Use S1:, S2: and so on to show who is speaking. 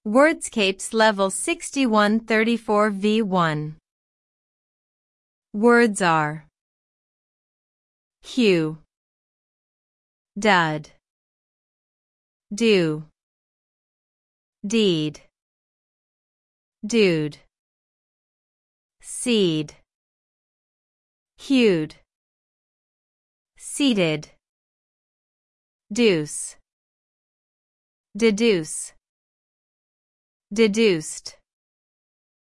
S1: Wordscapes Level 6134 V1. Words are hue, dud, do, deed, dude, seed, hued, seated, deuce, deduce, deduced.